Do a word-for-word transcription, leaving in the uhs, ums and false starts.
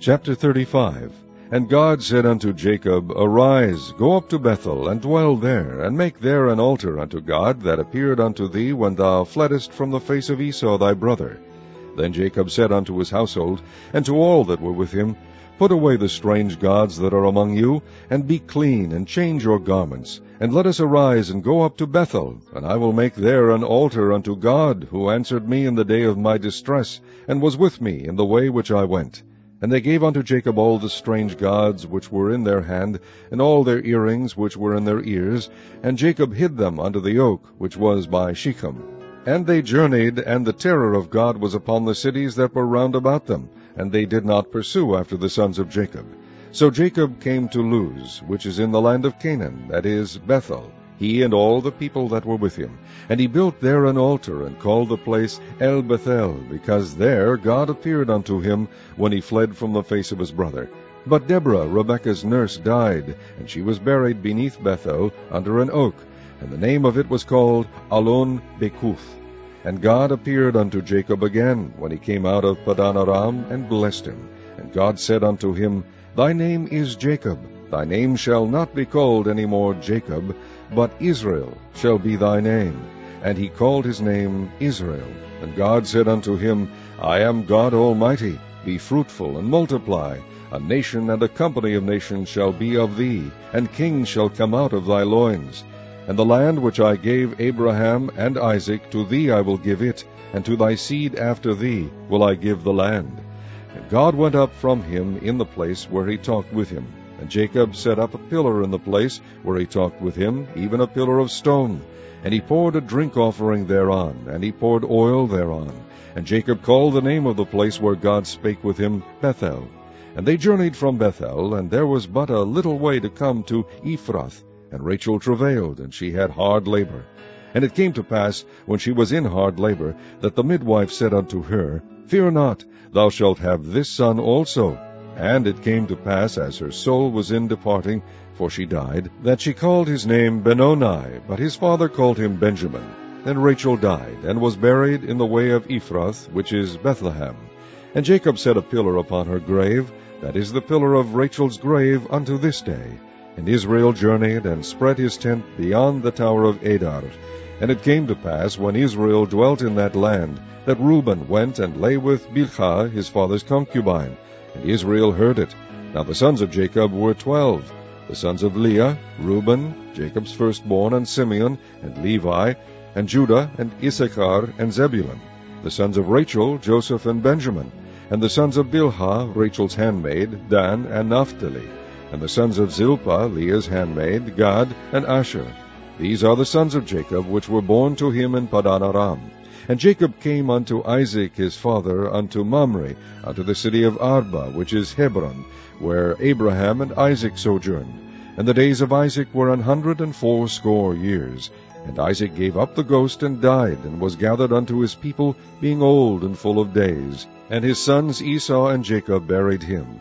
Chapter thirty-five. And God said unto Jacob, Arise, go up to Bethel, and dwell there, and make there an altar unto God that appeared unto thee when thou fleddest from the face of Esau thy brother. Then Jacob said unto his household, and to all that were with him, Put away the strange gods that are among you, and be clean, and change your garments, and let us arise and go up to Bethel, and I will make there an altar unto God, who answered me in the day of my distress, and was with me in the way which I went. And they gave unto Jacob all the strange gods which were in their hand, and all their earrings which were in their ears, and Jacob hid them under the oak which was by Shechem. And they journeyed, and the terror of God was upon the cities that were round about them, and they did not pursue after the sons of Jacob. So Jacob came to Luz, which is in the land of Canaan, that is, Bethel, he and all the people that were with him. And he built there an altar, and called the place El Bethel, because there God appeared unto him when he fled from the face of his brother. But Deborah, Rebekah's nurse, died, and she was buried beneath Bethel under an oak, and the name of it was called Allon Bekuth. And God appeared unto Jacob again when he came out of Padan Aram, and blessed him. And God said unto him, Thy name is Jacob, thy name shall not be called any more Jacob, but Israel shall be thy name. And he called his name Israel. And God said unto him, I am God Almighty, be fruitful, and multiply. A nation and a company of nations shall be of thee, and kings shall come out of thy loins. And the land which I gave Abraham and Isaac, to thee I will give it, and to thy seed after thee will I give the land. And God went up from him in the place where he talked with him. And Jacob set up a pillar in the place where he talked with him, even a pillar of stone. And he poured a drink offering thereon, and he poured oil thereon. And Jacob called the name of the place where God spake with him, Bethel. And they journeyed from Bethel, and there was but a little way to come to Ephrath. And Rachel travailed, and she had hard labor. And it came to pass, when she was in hard labor, that the midwife said unto her, Fear not, thou shalt have this son also. And it came to pass, as her soul was in departing, for she died, that she called his name Benoni, but his father called him Benjamin. And Rachel died, and was buried in the way of Ephrath, which is Bethlehem. And Jacob set a pillar upon her grave, that is the pillar of Rachel's grave unto this day. And Israel journeyed, and spread his tent beyond the tower of Adar. And it came to pass, when Israel dwelt in that land, that Reuben went and lay with Bilhah his father's concubine. And Israel heard it. Now the sons of Jacob were twelve. The sons of Leah, Reuben, Jacob's firstborn, and Simeon, and Levi, and Judah, and Issachar, and Zebulun. The sons of Rachel, Joseph, and Benjamin. And the sons of Bilhah, Rachel's handmaid, Dan, and Naphtali. And the sons of Zilpah, Leah's handmaid, Gad, and Asher. These are the sons of Jacob, which were born to him in Padan Aram. And Jacob came unto Isaac his father, unto Mamre, unto the city of Arba, which is Hebron, where Abraham and Isaac sojourned. And the days of Isaac were an hundred and fourscore years. And Isaac gave up the ghost, and died, and was gathered unto his people, being old and full of days. And his sons Esau and Jacob buried him.